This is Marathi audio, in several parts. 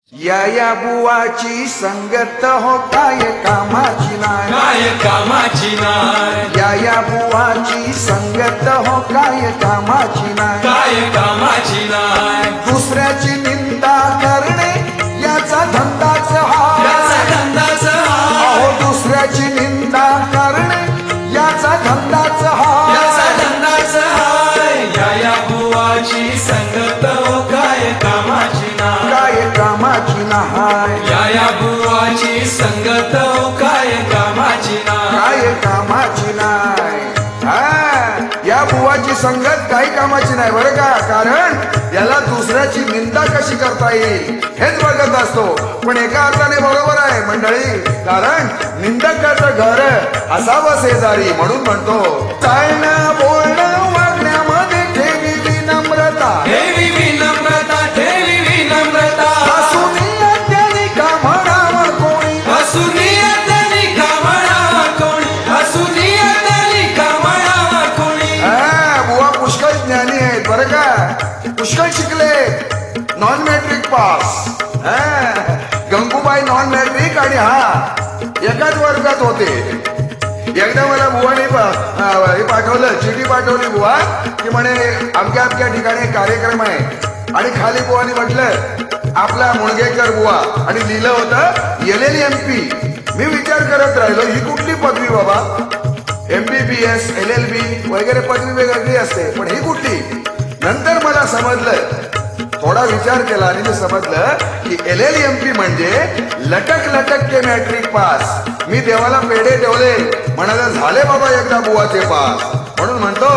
या बुवाची संगत हो काय कामाची नाय, काय कामाची नाय. या बुवाची संगत हो काय कामाची नाय, काय कामाची नाय. दुसऱ्याची निंदा करणे याचा धंदाच हा, याचा धंदाच हा. अहो दुसऱ्याची निंदा करणे याचा धंदाच हा, याचा धंदाच हाय. या बुवाची संगत हो काय कामाची नाय. काय कामाची नाय, या बुवाची संगत हो काय कामाची नाय. काय कामाची नाय. या बुवाची संगत काही कामाची नाही बरं का. कारण याला दुसऱ्याची निंदा कशी करता येईल हेच बघत असतो. पण एका अर्थाने बरोबर आहे मंडळी, कारण निंदकाचं घर असावं शेजारी. म्हणून म्हणतो चालणं बोलणं वागण्यामध्ये ठेवी विनम्रता, ठेवी विनम्रता, ठेवी विनम्रता. हसून त्यांनी का म्हणावं कोणी, हसून त्यांनी का म्हणावं कोणी, हसून त्यांनी का म्हणावं कोणी. बुवा पुष्कळ ज्ञानी आहेत बरं का, पुष्कळ शिकले, non matric pass. Gangubai non matric आणि हा एकाच वर्गात होते. एकदा मला बुवाने हे पाठवलं, चिठी पाठवली बुवा की म्हणे अमक्या अमक्या ठिकाणी कार्यक्रम आहे. आणि खाली बुवाने म्हटलं आपला मुणगेकर बुवा आणि लिहिलं होतं LLMP. मी विचार करत राहिलो ही कुठली पदवी बाबा, MBBS LLB वगैरे पदवी वेगळी असते, पण ही कुठली. नंतर मला समजलं, थोडा विचार केला आणि मी समजलं की LLMP म्हणजे लटक लटक के मॅट्रिक पास. मी देवाला पेढे ठेवले, म्हणाला झाले बाबा एकदा बुवाचे पास. म्हणून म्हणतो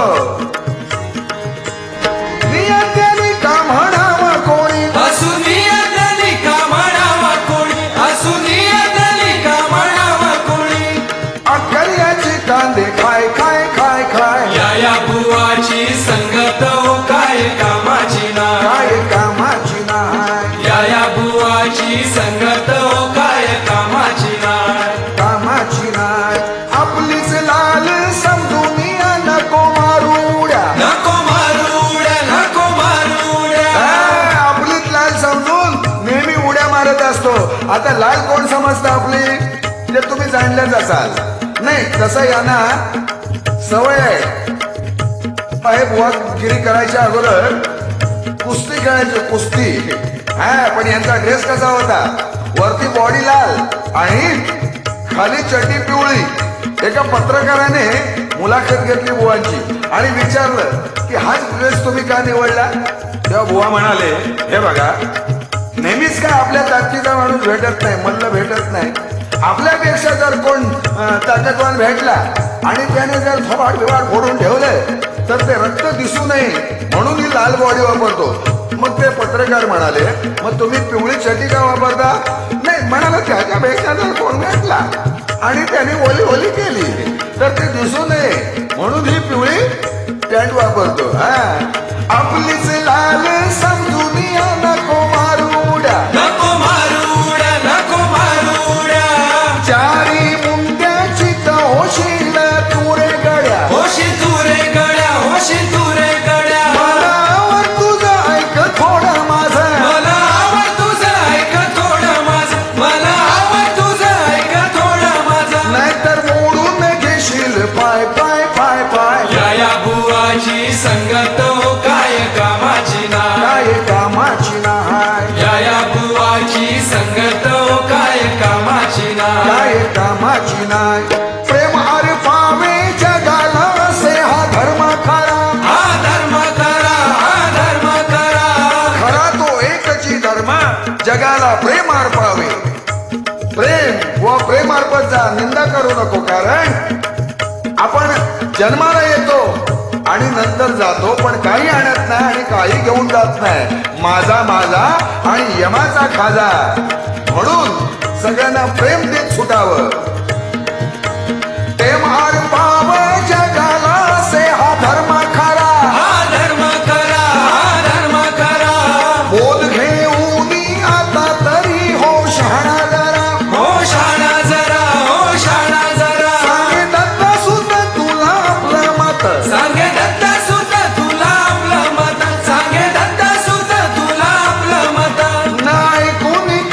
नियत्याने का म्हणावं कोणी, हसून त्यांनी का म्हणावं कोणी, हसून त्यांनी का म्हणावं कोणी. अक्कल्याचे कांदे खाय खाय खाय खाय. या बुवाची संगत हो काय कामाची नाय. काय कामाची नाय, या बुवाची संगत हो काय कामाची नाय. कामाची नाय. आपलीच लाल समजून नको मारू उड्या, नको मारूड्या, नको मारूड्या. आपलीच लाल समजून नेहमी उड्या मारत असतो. आता लाल कोण समजतं आपली ते तुम्ही जाणलेच असाल. नाही तसं यांना सवय आहे बुवागिरी करायच्या अगोदर कुस्ती खेळायची, कुस्ती. पण यांचा ड्रेस कसा होता, वरती बॉडी लाल आणि खाली चड्डी पिवळी. एका पत्रकाराने मुलाखत घेतली बुवांची आणि विचारलं की हाच ड्रेस तुम्ही का निवडला. तेव्हा बुवा म्हणाले हे बघा, नेहमीच काय आपल्या जातीचा माणूस भेटत नाही, मल्ल भेटत नाही. आपल्यापेक्षा जर कोण ताकदवान भेटला आणि त्याने जर थोबाड बिवाड फोडून ठेवलं तर ते रक्त दिसू नये म्हणून ही लाल बॉडी वापरतो. मग ते पत्रकार म्हणाले मग तुम्ही पिवळी चड्डी का वापरता. नाही म्हणाला त्याच्यापेक्षा जर कोण भेटला आणि त्याने ओली ओली केली तर ते दिसू नये म्हणून ही पिवळी पॅन्ट वापरतो. आपलीच लाल समजून नको मारू उड्या, नको मारूड्या, नको मारूड्या. चारी मुंड्याची होशील तुरे गड्या, होशी तुरे गड्या, होशी तुरे गड्या. मनावर तुझं ऐक थोडं माझं, मला आवड तुझं ऐक थोडं माझं, मला आवड तुझं ऐक थोडं माझं. नाहीतर मोडून घेशील पाय पाय पाय पाय. या बुवाची संगत हो काय कामाची नाय. काय कामाची नाय, या बुवाची संगत हो काय कामाची नाय. काय कामाची नाय. प्रेम आर पावे जगाला असे हा धर्म खरा, हा धर्म करा, हा धर्म करा. खरा तो एकची धर्म जगाला प्रेम अर्पावे. प्रेम व प्रेम अर्पत जा, निंदा करू नको. कारण आपण जन्माला येतो आणि नंतर जातो, पण काही आणत नाही आणि काही घेऊन जात नाही. माझा माझा आणि यमाचा खाजा. म्हणून सगळ्यांना प्रेम देत सुटावं. प्रेम अर्पाव जगाला असे हा धर्म खरा, हा धर्म करा, हा धर्म करा. बोध घेऊन आता तरी हो शहाणा जरा. हो शाणा जरा, हो शाणा जरा. सांगे दत्ता सुद्धा तुला आपलं मत, सांगे दत्ता सुद्धा तुला आपलं मत, सांगे दत्ता सुद्धा तुला आपलं मत. नाही कोणी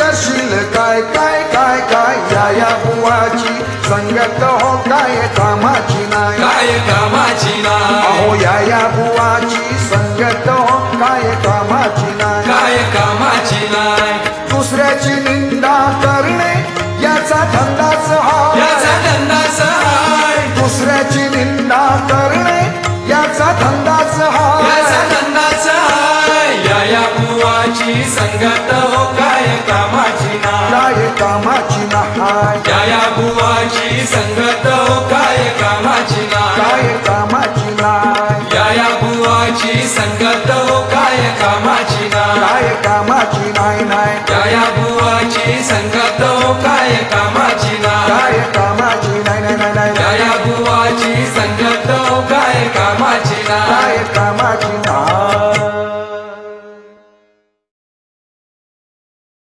बुवाची संगत हो काय कामाची नाही. काय कामाची नाही. दुसऱ्याची निंदा करणे याचा धंदाच हा. याचा धंदाच हाय. दुसऱ्याची निंदा करणे याचा धंदाच हा. याचा धंदाच हाय. या बुवाची संगत हो काय कामाची नाही. काय कामाची नाही. या बुवाची संगत हो काय कामाची नाही. काय कामाची नाही. या बुवाची संगत हो काय कामाची नाही. काय कामाची नाही. या बुवाची संगत